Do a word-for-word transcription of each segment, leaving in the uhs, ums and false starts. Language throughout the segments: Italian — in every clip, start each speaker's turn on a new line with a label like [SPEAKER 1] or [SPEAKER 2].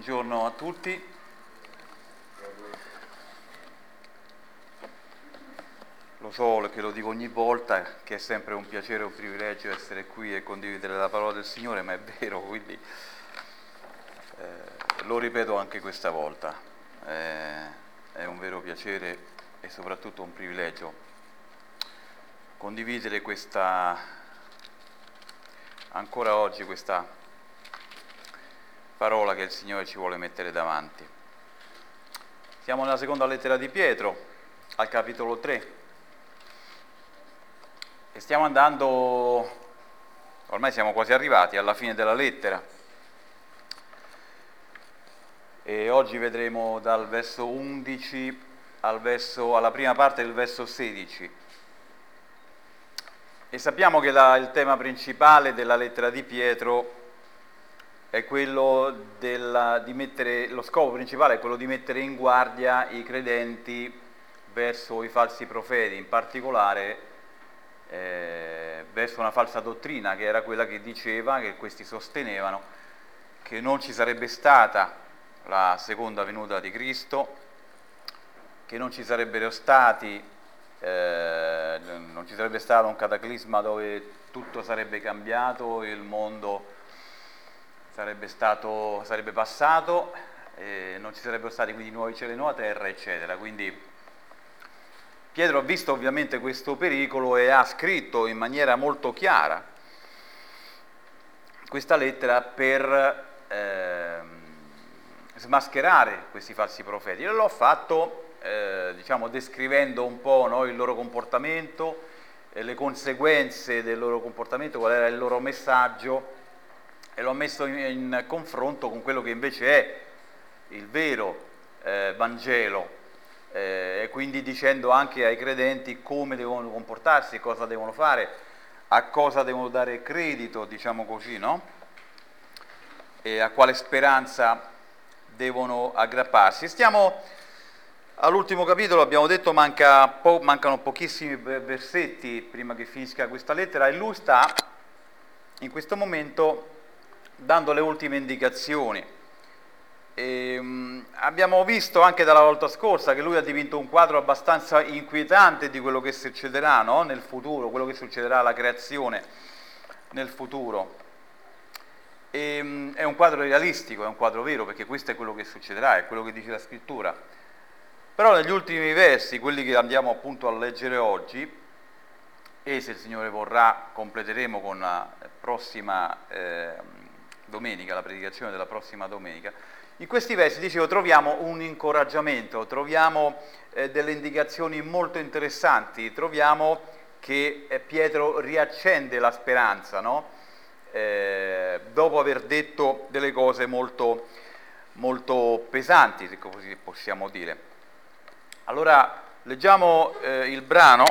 [SPEAKER 1] Buongiorno a tutti. Lo so che lo dico ogni volta, che è sempre un piacere e un privilegio essere qui e condividere la parola del Signore, ma è vero, quindi eh, lo ripeto anche questa volta. Eh, è un vero piacere e soprattutto un privilegio condividere questa, ancora oggi, questa parola che il Signore ci vuole mettere davanti. Siamo nella seconda lettera di Pietro, al capitolo tre, e stiamo andando, ormai siamo quasi arrivati alla fine della lettera, e oggi vedremo dal verso undici al verso, alla prima parte del verso sedici. E sappiamo che la, il tema principale della lettera di Pietro è quello della, di mettere, lo scopo principale è quello di mettere in guardia i credenti verso i falsi profeti, in particolare eh, verso una falsa dottrina, che era quella che diceva, che questi sostenevano, che non ci sarebbe stata la seconda venuta di Cristo, che non ci sarebbero stati, eh, non ci sarebbe stato un cataclisma dove tutto sarebbe cambiato, il mondo sarebbe stato, sarebbe passato, eh, non ci sarebbero stati quindi nuovi cieli e nuova terra, eccetera. Quindi Pietro ha visto ovviamente questo pericolo e ha scritto in maniera molto chiara questa lettera per eh, smascherare questi falsi profeti. E lo ha fatto eh, diciamo descrivendo un po', no, il loro comportamento, eh, le conseguenze del loro comportamento, qual era il loro messaggio, e lo ha messo in, in confronto con quello che invece è il vero eh, Vangelo, eh, e quindi dicendo anche ai credenti come devono comportarsi, cosa devono fare, a cosa devono dare credito, diciamo così, no? E a quale speranza devono aggrapparsi. Stiamo all'ultimo capitolo, abbiamo detto, manca po- mancano pochissimi versetti prima che finisca questa lettera, e lui sta in questo momento dando le ultime indicazioni. E, um, abbiamo visto anche dalla volta scorsa che lui ha dipinto un quadro abbastanza inquietante di quello che succederà, no? Nel futuro, quello che succederà alla creazione nel futuro. E, um, è un quadro realistico, è un quadro vero, perché questo è quello che succederà, è quello che dice la scrittura. Però negli ultimi versi, quelli che andiamo appunto a leggere oggi, e se il Signore vorrà completeremo con la prossima eh, domenica, la predicazione della prossima domenica, in questi versi, dicevo, troviamo un incoraggiamento, troviamo eh, delle indicazioni molto interessanti, troviamo che eh, Pietro riaccende la speranza, no? Eh, dopo aver detto delle cose molto, molto pesanti, se così possiamo dire. Allora, leggiamo eh, il brano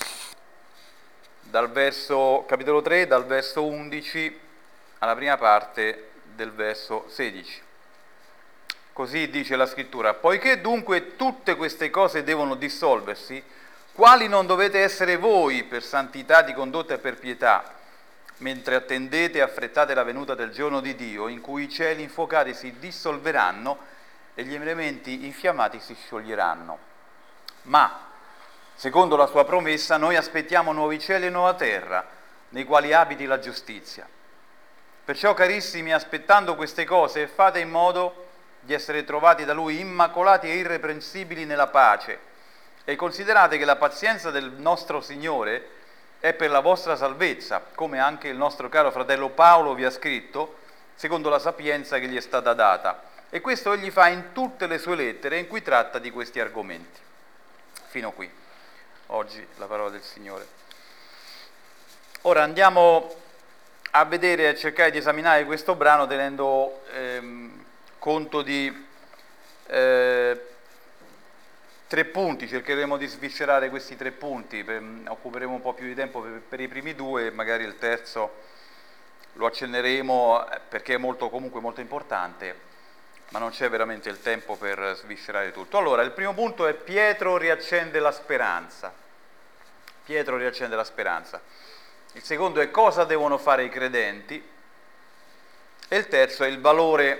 [SPEAKER 1] dal verso, capitolo tre, dal verso undici alla prima parte del verso sedici. Così dice la scrittura: poiché dunque tutte queste cose devono dissolversi, quali non dovete essere voi per santità di condotta e per pietà, mentre attendete e affrettate la venuta del giorno di Dio, in cui i cieli infuocati si dissolveranno e gli elementi infiammati si scioglieranno. Ma, secondo la sua promessa, noi aspettiamo nuovi cieli e nuova terra, nei quali abiti la giustizia. Perciò, carissimi, aspettando queste cose, fate in modo di essere trovati da Lui immacolati e irreprensibili nella pace, e considerate che la pazienza del nostro Signore è per la vostra salvezza, come anche il nostro caro fratello Paolo vi ha scritto, secondo la sapienza che gli è stata data. E questo egli fa in tutte le sue lettere in cui tratta di questi argomenti. Fino qui, oggi la parola del Signore. Ora andiamo a vedere e a cercare di esaminare questo brano tenendo ehm, conto di eh, tre punti. Cercheremo di sviscerare questi tre punti, per, occuperemo un po' più di tempo per, per i primi due, magari il terzo lo accenneremo perché è molto, comunque molto importante, ma non c'è veramente il tempo per sviscerare tutto. Allora, il primo punto è: Pietro riaccende la speranza. Pietro riaccende la speranza. Il secondo è: cosa devono fare i credenti. E il terzo è: il valore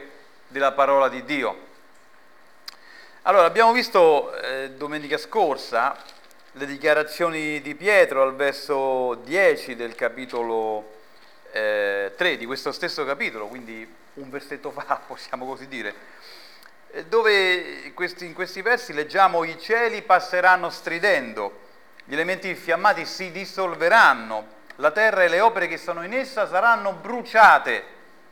[SPEAKER 1] della parola di Dio. Allora, abbiamo visto eh, domenica scorsa le dichiarazioni di Pietro al verso dieci del capitolo eh, tre di questo stesso capitolo, quindi un versetto fa, possiamo così dire, eh, dove questi, in questi versi leggiamo: i cieli passeranno stridendo, gli elementi infiammati si dissolveranno, la terra e le opere che sono in essa saranno bruciate.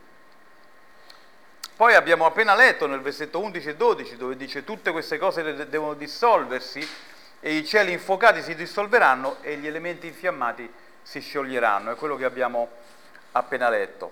[SPEAKER 1] Poi abbiamo appena letto nel versetto undici e dodici dove dice: tutte queste cose devono dissolversi e i cieli infuocati si dissolveranno e gli elementi infiammati si scioglieranno. È quello che abbiamo appena letto.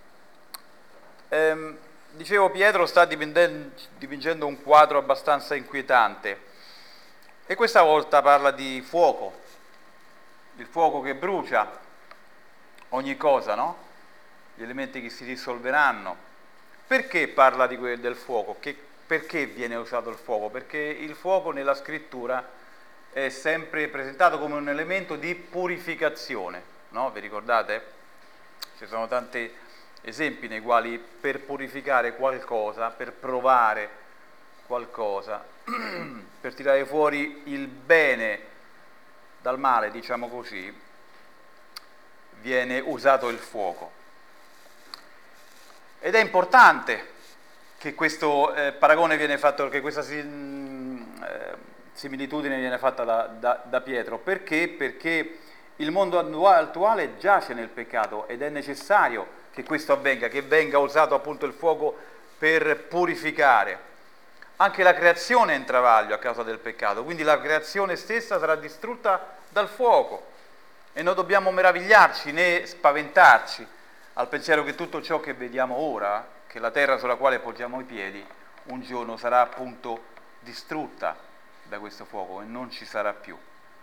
[SPEAKER 1] Ehm, dicevo, Pietro sta dipingendo un quadro abbastanza inquietante e questa volta parla di fuoco, il fuoco che brucia ogni cosa, no? Gli elementi che si dissolveranno. Perché parla di quel, del fuoco? Che, perché viene usato il fuoco? Perché il fuoco nella scrittura è sempre presentato come un elemento di purificazione, no? Vi ricordate? Ci sono tanti esempi nei quali per purificare qualcosa, per provare qualcosa, per tirare fuori il bene dal male, diciamo così, viene usato il fuoco. Ed è importante che questo eh, paragone viene fatto, che questa si, eh, similitudine viene fatta da, da, da Pietro. Perché? Perché il mondo attuale giace nel peccato ed è necessario che questo avvenga, che venga usato appunto il fuoco per purificare. Anche la creazione è in travaglio a causa del peccato, quindi la creazione stessa sarà distrutta dal fuoco e non dobbiamo meravigliarci né spaventarci al pensiero che tutto ciò che vediamo ora, che la terra sulla quale poggiamo i piedi, un giorno sarà appunto distrutta da questo fuoco e non ci sarà più.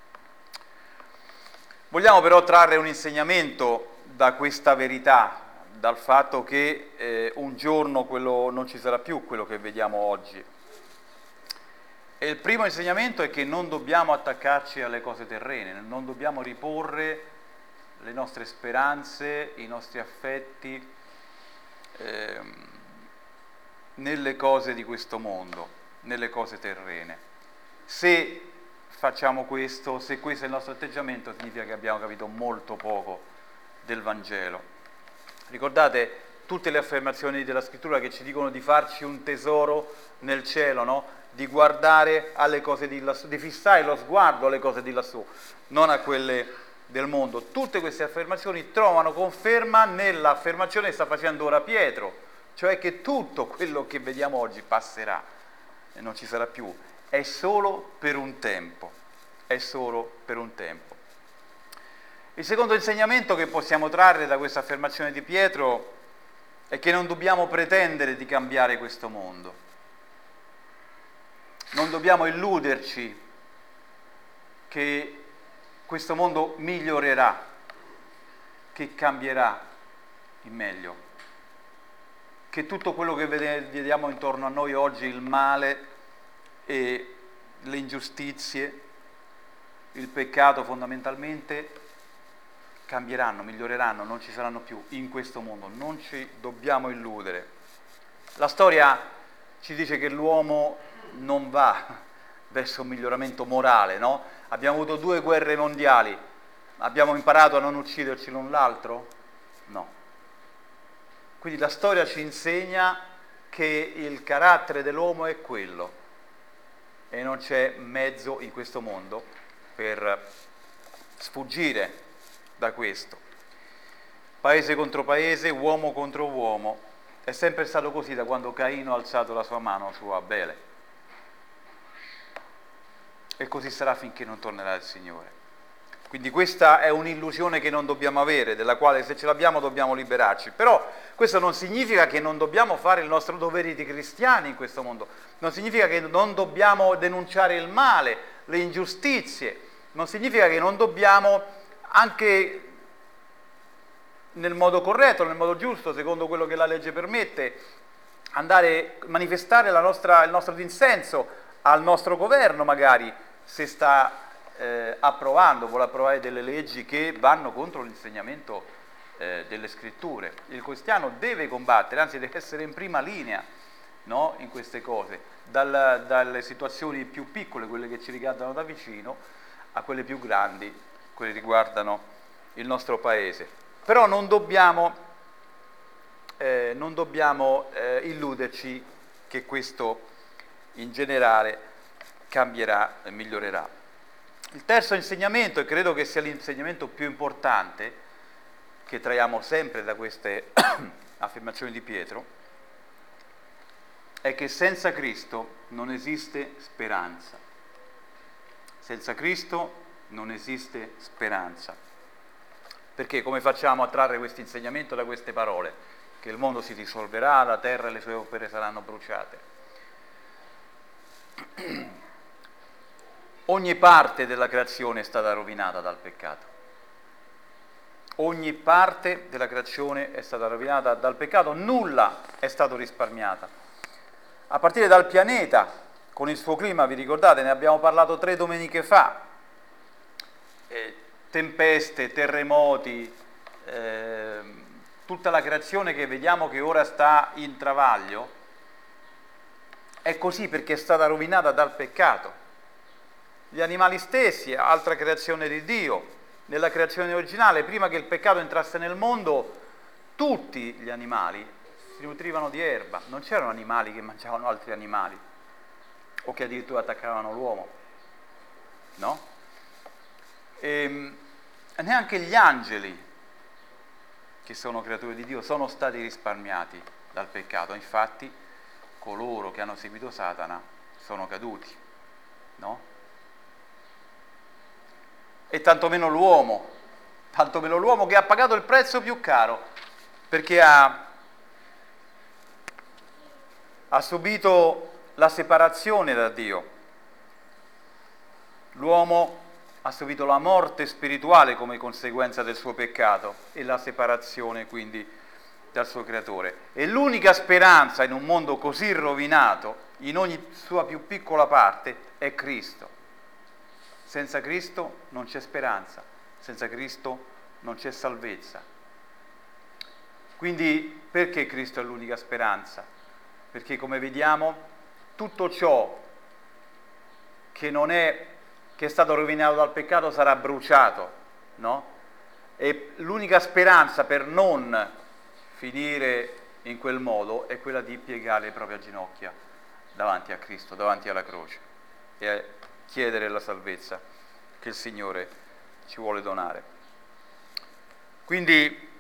[SPEAKER 1] Vogliamo però trarre un insegnamento da questa verità, dal fatto che eh, un giorno quello non ci sarà più quello che vediamo oggi. E il primo insegnamento è che non dobbiamo attaccarci alle cose terrene, non dobbiamo riporre le nostre speranze, i nostri affetti eh, nelle cose di questo mondo, nelle cose terrene. Se facciamo questo, se questo è il nostro atteggiamento, significa che abbiamo capito molto poco del Vangelo. Ricordate tutte le affermazioni della Scrittura che ci dicono di farci un tesoro nel cielo, no? Di guardare alle cose di lassù, di fissare lo sguardo alle cose di lassù, non a quelle del mondo. Tutte queste affermazioni trovano conferma nell'affermazione che sta facendo ora Pietro, cioè che tutto quello che vediamo oggi passerà e non ci sarà più, è solo per un tempo, è solo per un tempo. Il secondo insegnamento che possiamo trarre da questa affermazione di Pietro è che non dobbiamo pretendere di cambiare questo mondo, non dobbiamo illuderci che questo mondo migliorerà, che cambierà in meglio, che tutto quello che vediamo intorno a noi oggi, il male e le ingiustizie, il peccato fondamentalmente, cambieranno, miglioreranno, non ci saranno più in questo mondo, non ci dobbiamo illudere. La storia ci dice che l'uomo non va verso un miglioramento morale, no? Abbiamo avuto due guerre mondiali, abbiamo imparato a non ucciderci l'un l'altro? No. Quindi la storia ci insegna che il carattere dell'uomo è quello e non c'è mezzo in questo mondo per sfuggire da questo. Paese contro paese, uomo contro uomo, è sempre stato così da quando Caino ha alzato la sua mano su Abele. E così sarà finché non tornerà il Signore. Quindi questa è un'illusione che non dobbiamo avere, della quale se ce l'abbiamo dobbiamo liberarci. Però questo non significa che non dobbiamo fare il nostro dovere di cristiani in questo mondo, non significa che non dobbiamo denunciare il male, le ingiustizie, non significa che non dobbiamo anche nel modo corretto, nel modo giusto, secondo quello che la legge permette, andare a manifestare la nostra, il nostro dissenso al nostro governo magari, se sta eh, approvando, vuole approvare delle leggi che vanno contro l'insegnamento eh, delle scritture. Il cristiano deve combattere, anzi deve essere in prima linea no? In queste cose, Dal, dalle situazioni più piccole, quelle che ci riguardano da vicino, a quelle più grandi, quelle che riguardano il nostro paese. Però non dobbiamo, eh, non dobbiamo eh, illuderci che questo in generale cambierà e migliorerà. Il terzo insegnamento, e credo che sia l'insegnamento più importante che traiamo sempre da queste affermazioni di Pietro, è che senza Cristo non esiste speranza. Senza Cristo non esiste speranza. Perché come facciamo a trarre questo insegnamento da queste parole? Che il mondo si dissolverà, la terra e le sue opere saranno bruciate. Ogni parte della creazione è stata rovinata dal peccato. Ogni parte della creazione è stata rovinata dal peccato, nulla è stato risparmiato. A partire dal pianeta, con il suo clima, vi ricordate, ne abbiamo parlato tre domeniche fa, eh, tempeste, terremoti, eh, tutta la creazione che vediamo che ora sta in travaglio, è così perché è stata rovinata dal peccato. Gli animali stessi, altra creazione di Dio, nella creazione originale, prima che il peccato entrasse nel mondo, tutti gli animali si nutrivano di erba, non c'erano animali che mangiavano altri animali o che addirittura attaccavano l'uomo, no? E neanche gli angeli, che sono creature di Dio, sono stati risparmiati dal peccato. Infatti coloro che hanno seguito Satana sono caduti, no? E tantomeno l'uomo, tantomeno l'uomo che ha pagato il prezzo più caro, perché ha, ha subito la separazione da Dio. L'uomo ha subito la morte spirituale come conseguenza del suo peccato e la separazione quindi dal suo creatore. E l'unica speranza in un mondo così rovinato, in ogni sua più piccola parte, è Cristo. Senza Cristo non c'è speranza, senza Cristo non c'è salvezza. Quindi perché Cristo è l'unica speranza? Perché come vediamo tutto ciò che non è, che è stato rovinato dal peccato sarà bruciato, no? E l'unica speranza per non finire in quel modo è quella di piegare le proprie ginocchia davanti a Cristo, davanti alla croce e chiedere la salvezza che il Signore ci vuole donare. Quindi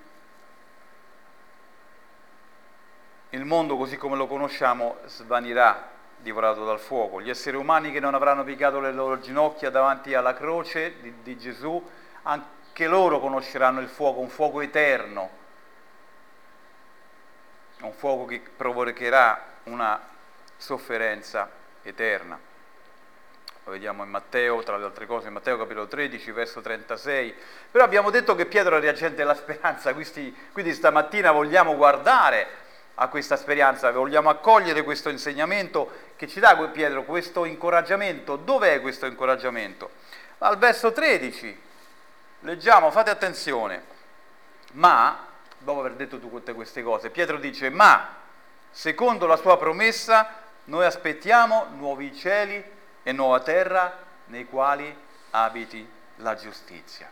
[SPEAKER 1] il mondo così come lo conosciamo svanirà, divorato dal fuoco. Gli esseri umani che non avranno piegato le loro ginocchia davanti alla croce di, di Gesù, anche loro conosceranno il fuoco, un fuoco eterno, un fuoco che provocherà una sofferenza eterna. Lo vediamo in Matteo, tra le altre cose, in Matteo capitolo tredici, verso trentasei. Però abbiamo detto che Pietro è reagente della speranza, quindi, quindi stamattina vogliamo guardare a questa speranza, vogliamo accogliere questo insegnamento che ci dà Pietro, questo incoraggiamento. Dov'è questo incoraggiamento? Al verso tredici, leggiamo, fate attenzione, ma, dopo aver detto tutte queste cose, Pietro dice, ma, secondo la sua promessa, noi aspettiamo nuovi cieli e nuova terra nei quali abiti la giustizia.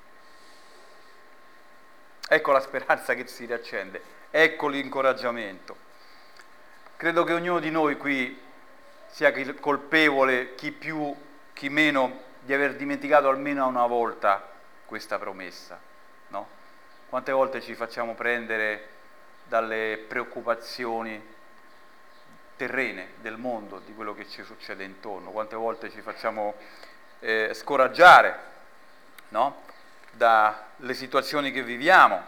[SPEAKER 1] Ecco la speranza che si riaccende, ecco l'incoraggiamento. Credo che ognuno di noi qui sia colpevole, chi più, chi meno, di aver dimenticato almeno una volta questa promessa, no? Quante volte ci facciamo prendere dalle preoccupazioni terrene del mondo, di quello che ci succede intorno, quante volte ci facciamo eh, scoraggiare, no? Dalle situazioni che viviamo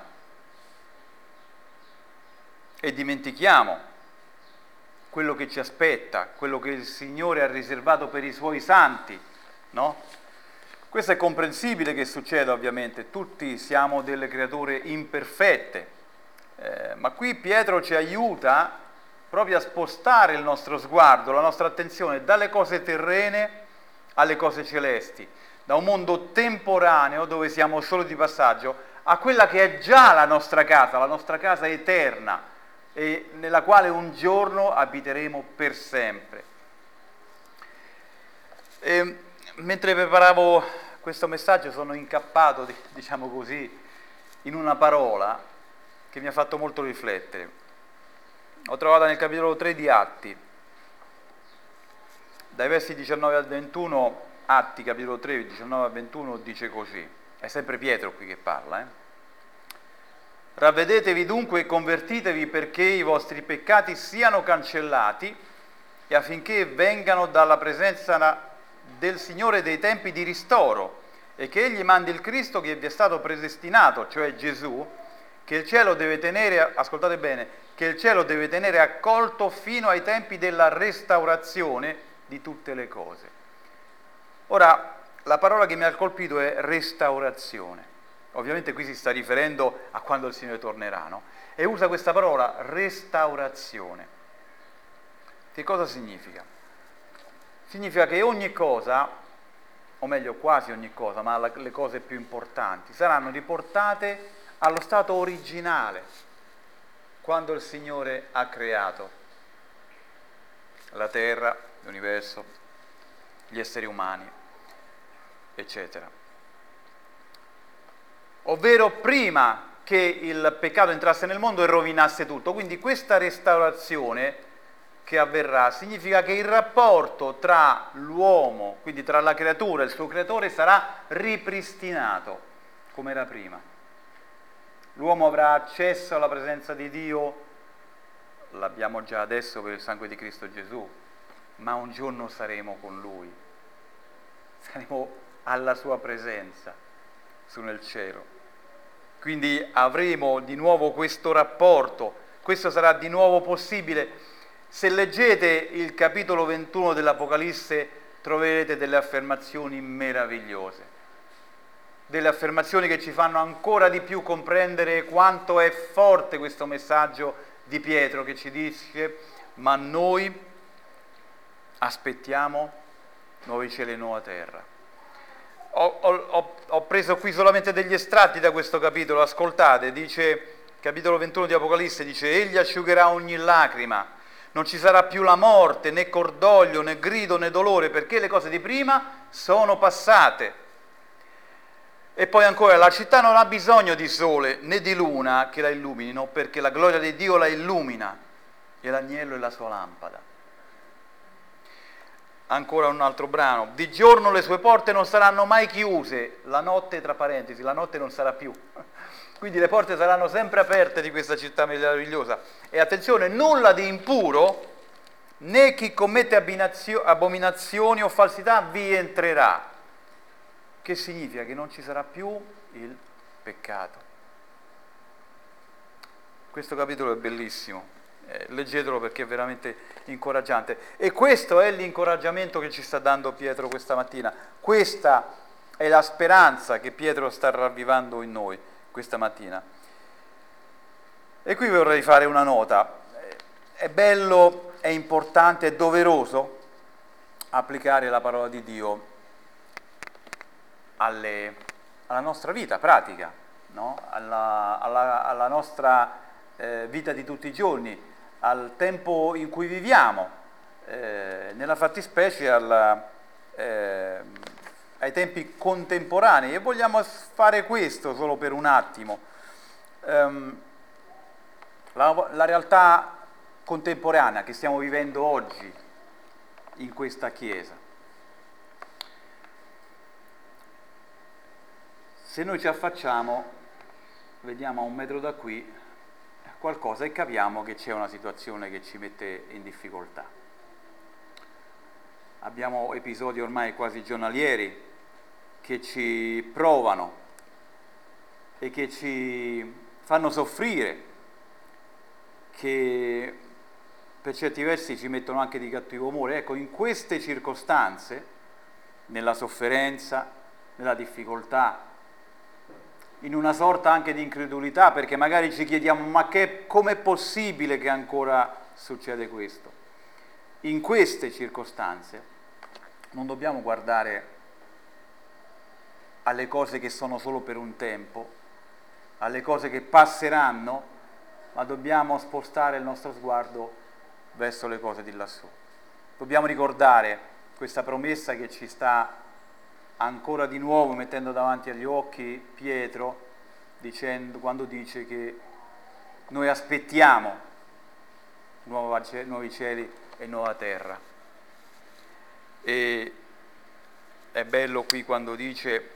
[SPEAKER 1] e dimentichiamo quello che ci aspetta, quello che il Signore ha riservato per i Suoi santi, no? Questo è comprensibile che succeda, ovviamente, tutti siamo delle creature imperfette, eh, ma qui Pietro ci aiuta proprio a spostare il nostro sguardo, la nostra attenzione dalle cose terrene alle cose celesti, da un mondo temporaneo dove siamo solo di passaggio a quella che è già la nostra casa, la nostra casa eterna. e nella quale un giorno abiteremo per sempre. E, mentre preparavo questo messaggio sono incappato, diciamo così, in una parola che mi ha fatto molto riflettere. Ho trovato nel capitolo tre di Atti, dai versi diciannove al ventuno, Atti capitolo tre, diciannove al ventuno dice così, è sempre Pietro qui che parla, eh? Ravvedetevi dunque e convertitevi perché i vostri peccati siano cancellati e affinché vengano dalla presenza del Signore dei tempi di ristoro e che Egli mandi il Cristo che vi è stato predestinato, cioè Gesù, che il cielo deve tenere, ascoltate bene, che il cielo deve tenere accolto fino ai tempi della restaurazione di tutte le cose. Ora, la parola che mi ha colpito è restaurazione. Ovviamente qui si sta riferendo a quando il Signore tornerà, no? E usa questa parola restaurazione. Che cosa significa? Significa che ogni cosa, o meglio quasi ogni cosa, ma le cose più importanti, saranno riportate allo stato originale, quando il Signore ha creato la terra, l'universo, gli esseri umani, eccetera. Ovvero prima che il peccato entrasse nel mondo e rovinasse tutto. Quindi questa restaurazione che avverrà significa che il rapporto tra l'uomo, quindi tra la creatura e il suo creatore, sarà ripristinato come era prima. L'uomo avrà accesso alla presenza di Dio, l'abbiamo già adesso per il sangue di Cristo Gesù, ma un giorno saremo con Lui, saremo alla sua presenza su nel cielo. Quindi avremo di nuovo questo rapporto, questo sarà di nuovo possibile. Se leggete il capitolo ventuno dell'Apocalisse troverete delle affermazioni meravigliose, delle affermazioni che ci fanno ancora di più comprendere quanto è forte questo messaggio di Pietro che ci dice: ma noi aspettiamo nuovi cieli e nuova terra. Ho, ho, ho preso qui solamente degli estratti da questo capitolo, ascoltate, dice, capitolo ventuno di Apocalisse, dice: egli asciugherà ogni lacrima, non ci sarà più la morte, né cordoglio, né grido, né dolore, perché le cose di prima sono passate. E poi ancora, la città non ha bisogno di sole né di luna che la illuminino, perché la gloria di Dio la illumina, e l'agnello è la sua lampada. Ancora un altro brano: di giorno le sue porte non saranno mai chiuse, la notte, tra parentesi, la notte non sarà più. Quindi le porte saranno sempre aperte di questa città meravigliosa. E attenzione, nulla di impuro, né chi commette abominazioni o falsità vi entrerà. Che significa? Che non ci sarà più il peccato. Questo capitolo è bellissimo. Eh, leggetelo perché è veramente incoraggiante, e questo è l'incoraggiamento che ci sta dando Pietro questa mattina. Questa è la speranza che Pietro sta ravvivando in noi questa mattina. E qui vorrei fare una nota: è bello, è importante, è doveroso applicare la parola di Dio alle, alla nostra vita pratica, no? alla, alla, alla nostra eh, vita di tutti i giorni, al tempo in cui viviamo, eh, nella fattispecie alla, eh, ai tempi contemporanei, e vogliamo fare questo solo per un attimo. Um, la, la realtà contemporanea che stiamo vivendo oggi in questa Chiesa. Se noi ci affacciamo, vediamo a un metro da qui qualcosa e capiamo che c'è una situazione che ci mette in difficoltà. Abbiamo episodi ormai quasi giornalieri che ci provano e che ci fanno soffrire, che per certi versi ci mettono anche di cattivo umore. Ecco, in queste circostanze, nella sofferenza, nella difficoltà, in una sorta anche di incredulità, perché magari ci chiediamo: ma che, com'è possibile che ancora succede questo? In queste circostanze non dobbiamo guardare alle cose che sono solo per un tempo, alle cose che passeranno, ma dobbiamo spostare il nostro sguardo verso le cose di lassù. Dobbiamo ricordare questa promessa che ci sta ancora di nuovo mettendo davanti agli occhi Pietro, dicendo, quando dice che noi aspettiamo nuovi cieli e nuova terra. E è bello qui quando dice: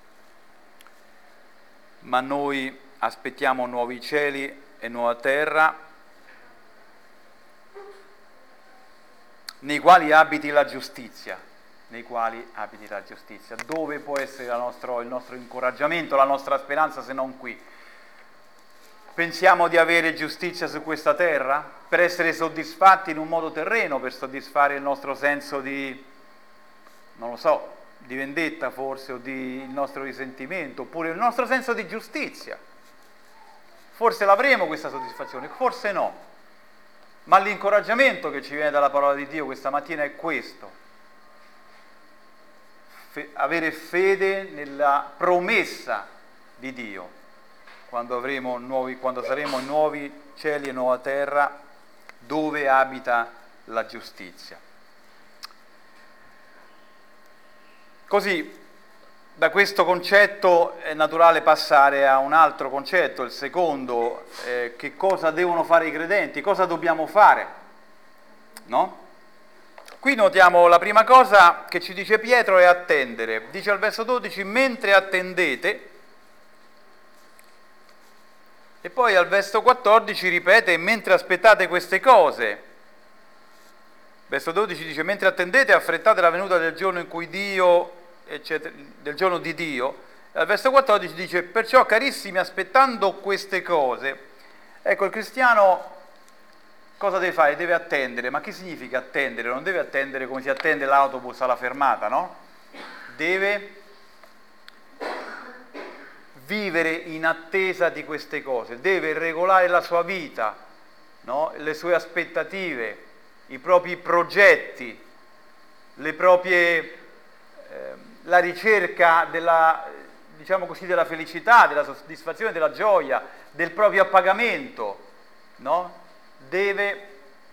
[SPEAKER 1] ma noi aspettiamo nuovi cieli e nuova terra nei quali abiti la giustizia, nei quali abiti la giustizia. Dove può essere la nostro, il nostro incoraggiamento, la nostra speranza se non qui? Pensiamo di avere giustizia su questa terra per essere soddisfatti in un modo terreno, per soddisfare il nostro senso di, non lo so, di vendetta forse, o di il nostro risentimento, oppure il nostro senso di giustizia. Forse l'avremo questa soddisfazione, forse no. Ma l'incoraggiamento che ci viene dalla parola di Dio questa mattina è questo: Fe- avere fede nella promessa di Dio, quando avremo nuovi, quando saremo in nuovi cieli e nuova terra, dove abita la giustizia. Così, da questo concetto è naturale passare a un altro concetto, il secondo, eh, che cosa devono fare i credenti, cosa dobbiamo fare, no? Qui notiamo la prima cosa che ci dice Pietro è attendere. Dice al verso dodici: mentre attendete, e poi al verso quattordici ripete: mentre aspettate queste cose. Verso dodici dice: mentre attendete, affrettate la venuta del giorno in cui Dio, eccetera, del giorno di Dio. E al verso quattordici dice: perciò, carissimi, aspettando queste cose. Ecco, il cristiano cosa deve fare? Deve attendere. Ma che significa attendere? Non deve attendere come si attende l'autobus alla fermata, no? Deve vivere in attesa di queste cose, deve regolare la sua vita, no? Le sue aspettative, i propri progetti, le proprie, eh, la ricerca della, diciamo così, della felicità, della soddisfazione, della gioia, del proprio appagamento, no? Deve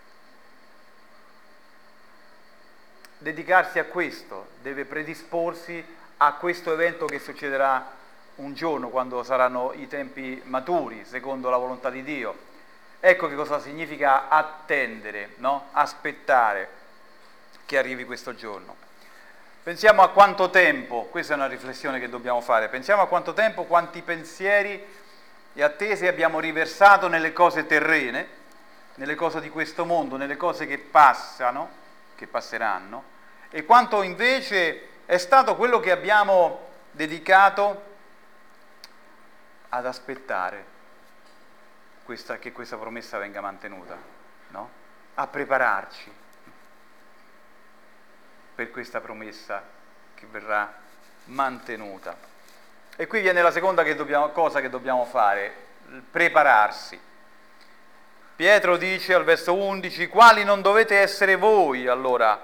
[SPEAKER 1] dedicarsi a questo, deve predisporsi a questo evento che succederà un giorno, quando saranno i tempi maturi, secondo la volontà di Dio. Ecco che cosa significa attendere, no? Aspettare che arrivi questo giorno. Pensiamo a quanto tempo, questa è una riflessione che dobbiamo fare, pensiamo a quanto tempo, quanti pensieri e attese abbiamo riversato nelle cose terrene, nelle cose di questo mondo, nelle cose che passano, che passeranno, e quanto invece è stato quello che abbiamo dedicato ad aspettare questa, che questa promessa venga mantenuta, no? A prepararci per questa promessa che verrà mantenuta. E qui viene la seconda che dobbiamo, cosa che dobbiamo fare, prepararsi. Pietro dice al verso undici: quali non dovete essere voi allora,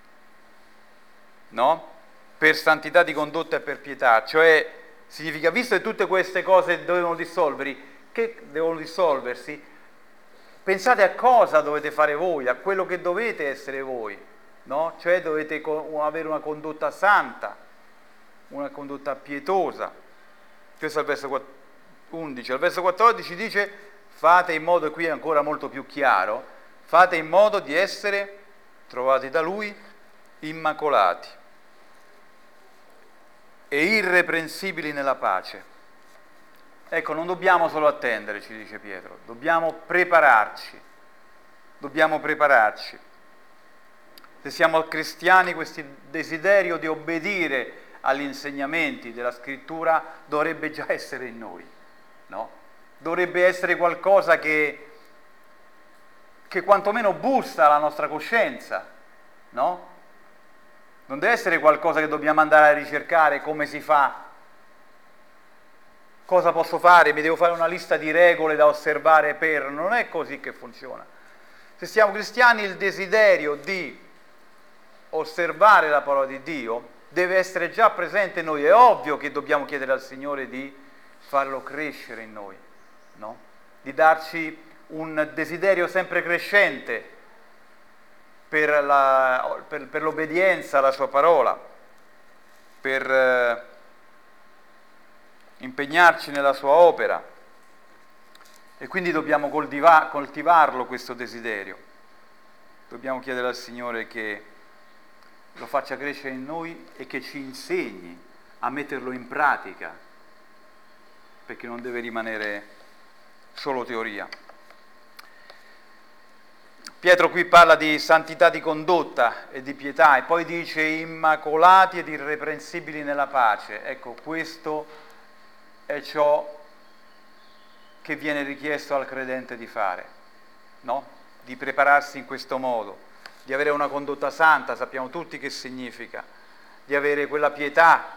[SPEAKER 1] no? Per santità di condotta e per pietà, cioè significa, visto che tutte queste cose dovevano dissolversi, che devono dissolversi, pensate a cosa dovete fare voi, a quello che dovete essere voi, no? Cioè dovete avere una condotta santa, una condotta pietosa. Questo è il verso undici. Al verso quattordici dice: fate in modo, e qui è ancora molto più chiaro, fate in modo di essere trovati da Lui immacolati e irreprensibili nella pace. Ecco, non dobbiamo solo attendere, ci dice Pietro, dobbiamo prepararci, dobbiamo prepararci. Se siamo cristiani, questo desiderio di obbedire agli insegnamenti della Scrittura dovrebbe già essere in noi, no? Dovrebbe essere qualcosa che, che quantomeno bussa alla nostra coscienza, no? Non deve essere qualcosa che dobbiamo andare a ricercare come si fa. Cosa posso fare? Mi devo fare una lista di regole da osservare per... Non è così che funziona. Se siamo cristiani, il desiderio di osservare la parola di Dio deve essere già presente in noi. È ovvio che dobbiamo chiedere al Signore di farlo crescere in noi, no? di darci un desiderio sempre crescente per, la, per, per l'obbedienza alla sua parola, per eh, impegnarci nella sua opera, e quindi dobbiamo coltiva, coltivarlo questo desiderio. Dobbiamo chiedere al Signore che lo faccia crescere in noi e che ci insegni a metterlo in pratica, perché non deve rimanere solo teoria. Pietro qui parla di santità di condotta e di pietà, e poi dice immacolati ed irreprensibili nella pace. Ecco, questo è ciò che viene richiesto al credente di fare, no? Di prepararsi in questo modo, di avere una condotta santa, sappiamo tutti che significa, di avere quella pietà,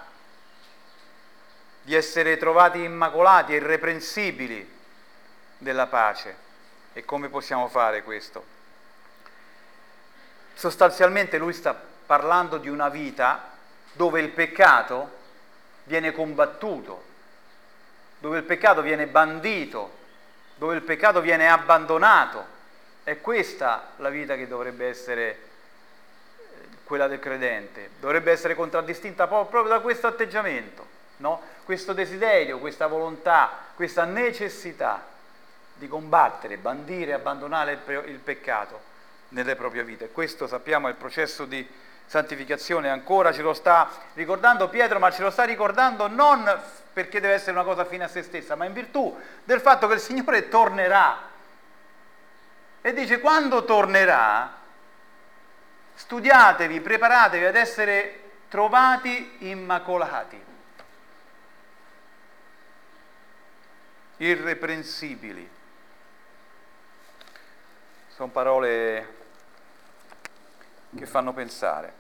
[SPEAKER 1] di essere trovati immacolati e irreprensibili della pace. E come possiamo fare questo? Sostanzialmente lui sta parlando di una vita dove il peccato viene combattuto, dove il peccato viene bandito, dove il peccato viene abbandonato. È questa la vita che dovrebbe essere quella del credente, dovrebbe essere contraddistinta proprio da questo atteggiamento, no? Questo desiderio, questa volontà, questa necessità di combattere, bandire, abbandonare il peccato nelle proprie vite. Questo, sappiamo, è il processo di santificazione. Ancora ce lo sta ricordando Pietro, ma ce lo sta ricordando non perché deve essere una cosa fine a se stessa, ma in virtù del fatto che il Signore tornerà. E dice: quando tornerà, studiatevi, preparatevi ad essere trovati immacolati, irreprensibili. Sono parole che fanno pensare.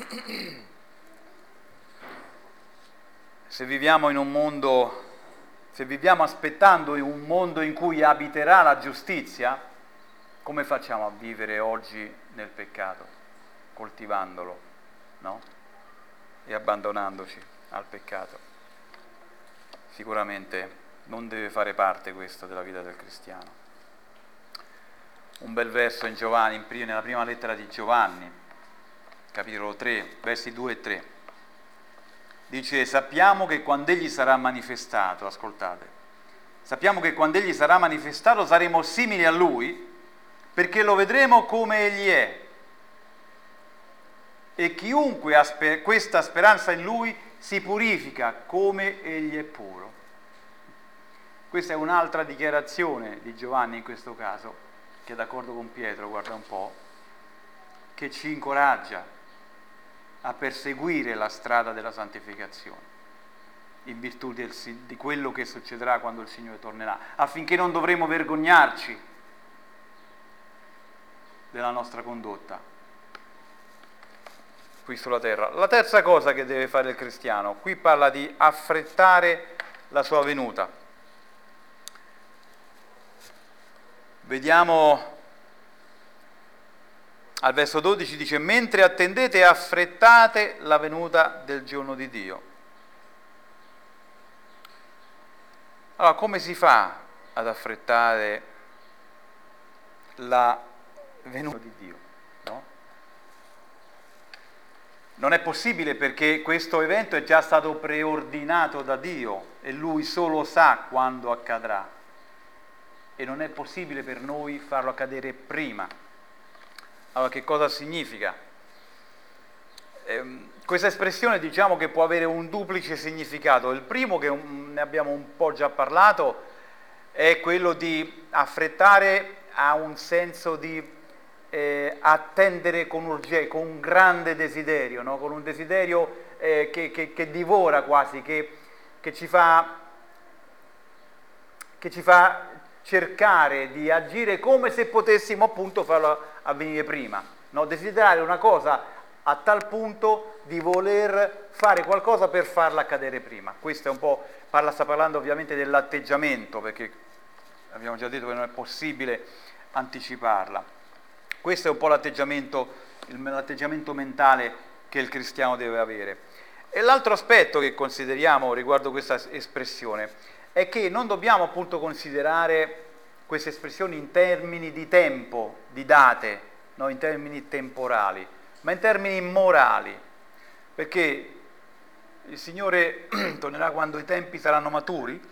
[SPEAKER 1] Se viviamo in un mondo, se viviamo aspettando in un mondo in cui abiterà la giustizia, come facciamo a vivere oggi nel peccato? Coltivandolo, no? E abbandonandoci al peccato. Sicuramente non deve fare parte questo della vita del cristiano. Un bel verso in Giovanni, in prima, nella prima lettera di Giovanni, capitolo tre, versi due e tre. Dice: sappiamo che quando egli sarà manifestato, ascoltate, sappiamo che quando egli sarà manifestato saremo simili a lui, perché lo vedremo come egli è. E chiunque ha sper- questa speranza in lui si purifica come egli è puro. Questa è un'altra dichiarazione di Giovanni in questo caso, che è d'accordo con Pietro, guarda un po', che ci incoraggia a perseguire la strada della santificazione, in virtù del, di quello che succederà quando il Signore tornerà, affinché non dovremo vergognarci della nostra condotta qui sulla terra. La terza cosa che deve fare il cristiano, qui parla di affrettare la sua venuta. Vediamo al verso dodici, dice: mentre attendete e affrettate la venuta del giorno di Dio. Allora, come si fa ad affrettare la venuta di Dio? No? Non è possibile, perché questo evento è già stato preordinato da Dio e Lui solo sa quando accadrà. E non è possibile per noi farlo accadere prima. Allora, che cosa significa? Eh, questa espressione, diciamo che può avere un duplice significato. Il primo, che un, ne abbiamo un po' già parlato, è quello di affrettare, ha un senso di eh, attendere con urgenza, con un grande desiderio, no? Con un desiderio eh, che, che, che divora quasi, che, che ci fa che ci fa cercare di agire come se potessimo appunto farlo avvenire prima, no? Desiderare una cosa a tal punto di voler fare qualcosa per farla accadere prima. Questo è un po', parla, sta parlando ovviamente dell'atteggiamento, perché abbiamo già detto che non è possibile anticiparla. Questo è un po' l'atteggiamento, l'atteggiamento mentale che il cristiano deve avere. E l'altro aspetto che consideriamo riguardo questa espressione è che non dobbiamo appunto considerare queste espressioni in termini di tempo, di date, no? In termini temporali, ma in termini morali, perché il Signore tornerà quando i tempi saranno maturi.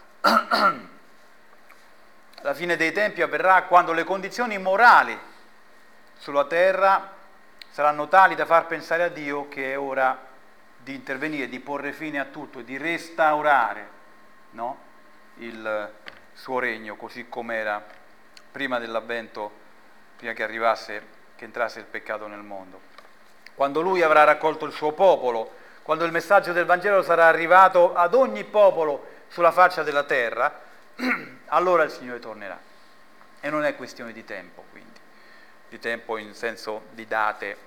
[SPEAKER 1] La fine dei tempi avverrà quando le condizioni morali sulla terra saranno tali da far pensare a Dio che è ora di intervenire, di porre fine a tutto e di restaurare, no? Il suo regno così com'era prima dell'avvento, prima che arrivasse, che entrasse il peccato nel mondo. Quando Lui avrà raccolto il suo popolo, quando il messaggio del Vangelo sarà arrivato ad ogni popolo sulla faccia della terra, allora il Signore tornerà. E non è questione di tempo, quindi, di tempo in senso di date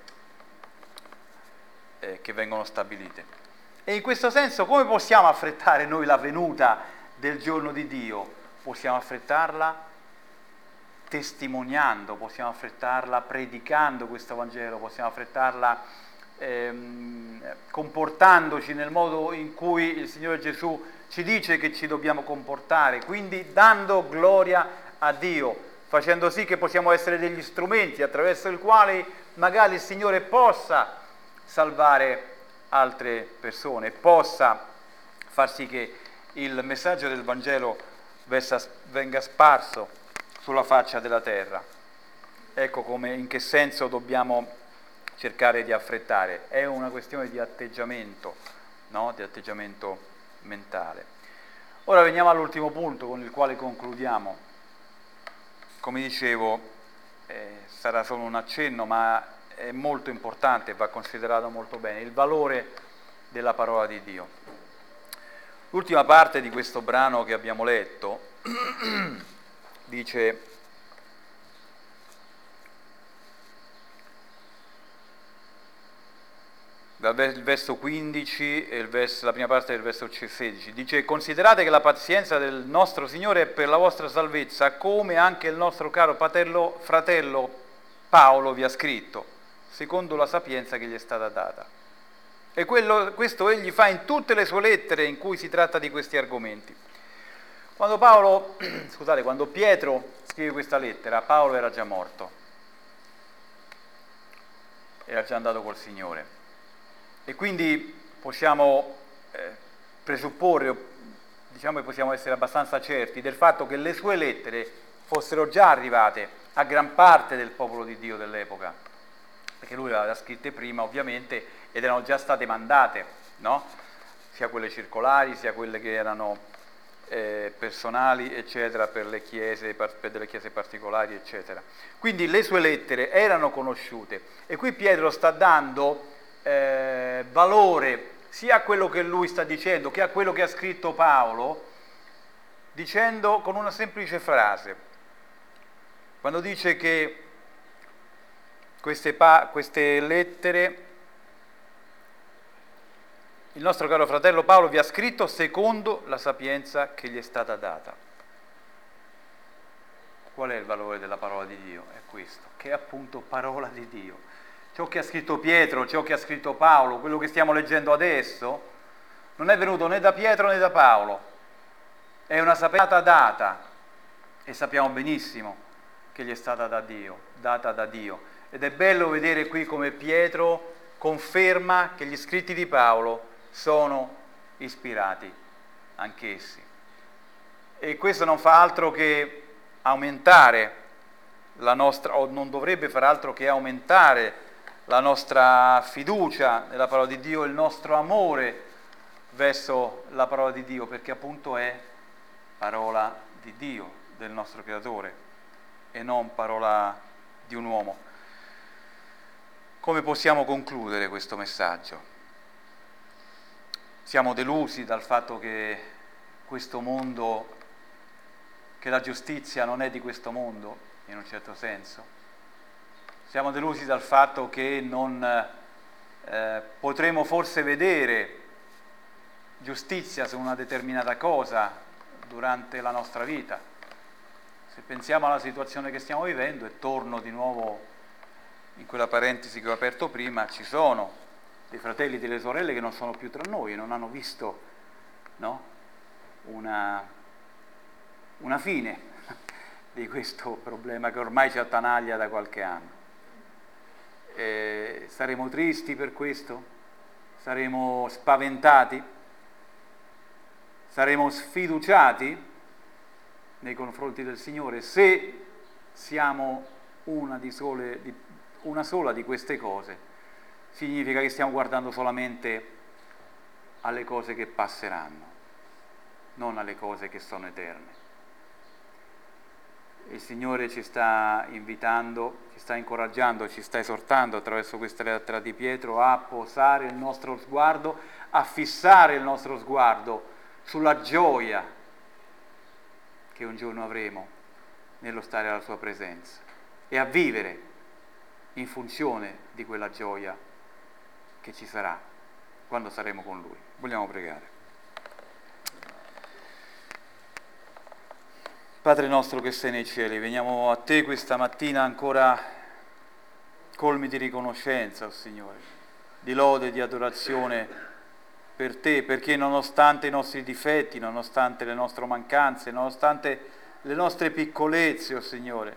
[SPEAKER 1] eh, che vengono stabilite. E in questo senso come possiamo affrettare noi la venuta del giorno di Dio? Possiamo affrettarla testimoniando, possiamo affrettarla predicando questo Vangelo, possiamo affrettarla ehm, comportandoci nel modo in cui il Signore Gesù ci dice che ci dobbiamo comportare, quindi dando gloria a Dio, facendo sì che possiamo essere degli strumenti attraverso i quali magari il Signore possa salvare altre persone, possa far sì che il messaggio del Vangelo venga sparso sulla faccia della terra. Ecco come, in che senso dobbiamo cercare di affrettare. È una questione di atteggiamento, no? Di atteggiamento mentale. Ora veniamo all'ultimo punto con il quale concludiamo. Come dicevo, eh, sarà solo un accenno, ma è molto importante e va considerato molto bene il valore della parola di Dio. L'ultima parte di questo brano che abbiamo letto dice: il verso quindici e il verso, la prima parte del verso sedici, dice: considerate che la pazienza del nostro Signore è per la vostra salvezza, come anche il nostro caro fratello, fratello Paolo vi ha scritto, secondo la sapienza che gli è stata data. E quello, questo egli fa in tutte le sue lettere in cui si tratta di questi argomenti. Quando Paolo, scusate, quando Pietro scrive questa lettera, Paolo era già morto, era già andato col Signore. E quindi possiamo eh, presupporre, diciamo che possiamo essere abbastanza certi del fatto che le sue lettere fossero già arrivate a gran parte del popolo di Dio dell'epoca, perché lui le aveva scritte prima ovviamente ed erano già state mandate, no? Sia quelle circolari, sia quelle che erano eh, personali, eccetera, per le chiese, per delle chiese particolari, eccetera. Quindi le sue lettere erano conosciute e qui Pietro sta dando Eh, valore sia a quello che lui sta dicendo che a quello che ha scritto Paolo, dicendo con una semplice frase, quando dice che queste, pa- queste lettere il nostro caro fratello Paolo vi ha scritto secondo la sapienza che gli è stata data. Qual è il valore della parola di Dio? È questo, che è appunto parola di Dio. Ciò che ha scritto Pietro, ciò che ha scritto Paolo, quello che stiamo leggendo adesso, non è venuto né da Pietro né da Paolo, è una sapienza data, e sappiamo benissimo che gli è stata da Dio, data da Dio. Ed è bello vedere qui come Pietro conferma che gli scritti di Paolo sono ispirati anch'essi. E questo non fa altro che aumentare la nostra, o non dovrebbe far altro che aumentare la nostra fiducia nella parola di Dio, il nostro amore verso la parola di Dio, perché appunto è parola di Dio, del nostro Creatore, e non parola di un uomo. Come possiamo concludere questo messaggio? Siamo delusi dal fatto che questo mondo, che la giustizia non è di questo mondo, in un certo senso. Siamo delusi dal fatto che non eh, potremo forse vedere giustizia su una determinata cosa durante la nostra vita. Se pensiamo alla situazione che stiamo vivendo, e torno di nuovo in quella parentesi che ho aperto prima, ci sono dei fratelli e delle sorelle che non sono più tra noi e non hanno visto, no? una, una fine di questo problema che ormai ci attanaglia da qualche anno. Eh, saremo tristi per questo? Saremo spaventati? Saremo sfiduciati nei confronti del Signore se siamo una, di sole, di, una sola di queste cose? Significa che stiamo guardando solamente alle cose che passeranno, non alle cose che sono eterne. Il Signore ci sta invitando, ci sta incoraggiando, ci sta esortando attraverso questa lettera di Pietro a posare il nostro sguardo, a fissare il nostro sguardo sulla gioia che un giorno avremo nello stare alla sua presenza e a vivere in funzione di quella gioia che ci sarà quando saremo con Lui. Vogliamo pregare. Padre nostro che sei nei cieli, veniamo a Te questa mattina ancora colmi di riconoscenza, oh Signore, di lode, di adorazione per Te, perché nonostante i nostri difetti, nonostante le nostre mancanze, nonostante le nostre piccolezze, oh Signore,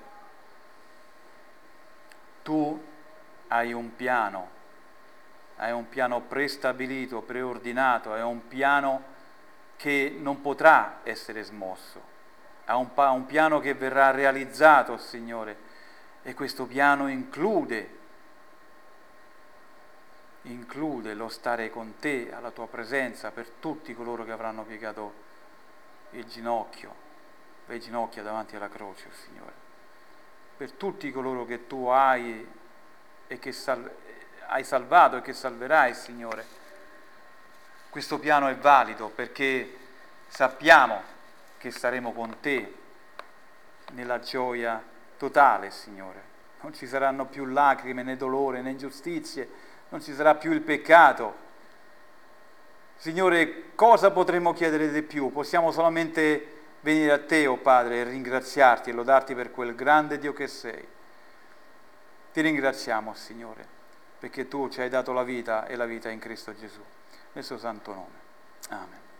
[SPEAKER 1] Tu hai un piano, hai un piano prestabilito, preordinato, hai un piano che non potrà essere smosso. Ha un, pa- un piano che verrà realizzato, Signore, e questo piano include, include lo stare con Te, alla Tua presenza, per tutti coloro che avranno piegato il ginocchio, le ginocchia davanti alla croce, Signore, per tutti coloro che Tu hai e che sal- hai salvato e che salverai, Signore. Questo piano è valido perché sappiamo che staremo con Te nella gioia totale, Signore. Non ci saranno più lacrime, né dolore, né ingiustizie, non ci sarà più il peccato. Signore, cosa potremmo chiedere di più? Possiamo solamente venire a Te, oh Padre, e ringraziarti e lodarti per quel grande Dio che sei. Ti ringraziamo, Signore, perché Tu ci hai dato la vita e la vita in Cristo Gesù. Nel suo santo nome. Amen.